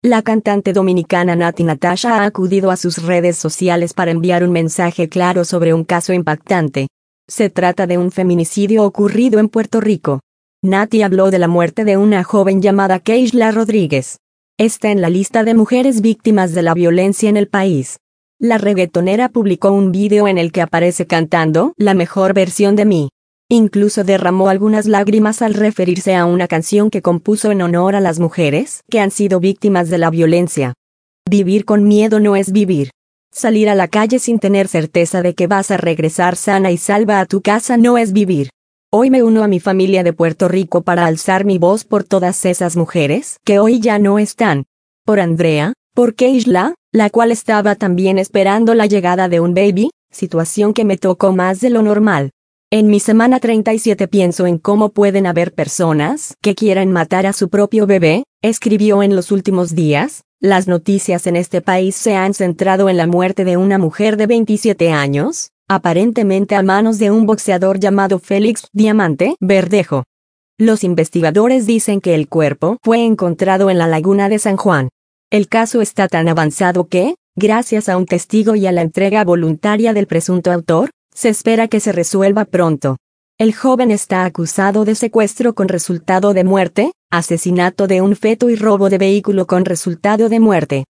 La cantante dominicana Natti Natasha ha acudido a sus redes sociales para enviar un mensaje claro sobre un caso impactante. Se trata de un feminicidio ocurrido en Puerto Rico. Natti habló de la muerte de una joven llamada Keishla Rodríguez. Está en la lista de mujeres víctimas de la violencia en el país. La reggaetonera publicó un video en el que aparece cantando "La mejor versión de mí". Incluso derramó algunas lágrimas al referirse a una canción que compuso en honor a las mujeres que han sido víctimas de la violencia. Vivir con miedo no es vivir. Salir a la calle sin tener certeza de que vas a regresar sana y salva a tu casa no es vivir. Hoy me uno a mi familia de Puerto Rico para alzar mi voz por todas esas mujeres que hoy ya no están. Por Andrea, por Keishla, la cual estaba también esperando la llegada de un baby, situación que me tocó más de lo normal. En mi semana 37 pienso en cómo pueden haber personas que quieran matar a su propio bebé, escribió en los últimos días. Las noticias en este país se han centrado en la muerte de una mujer de 27 años, aparentemente a manos de un boxeador llamado Félix Diamante Verdejo. Los investigadores dicen que el cuerpo fue encontrado en la laguna de San Juan. El caso está tan avanzado que, gracias a un testigo y a la entrega voluntaria del presunto autor, se espera que se resuelva pronto. El joven está acusado de secuestro con resultado de muerte, asesinato de un feto y robo de vehículo con resultado de muerte.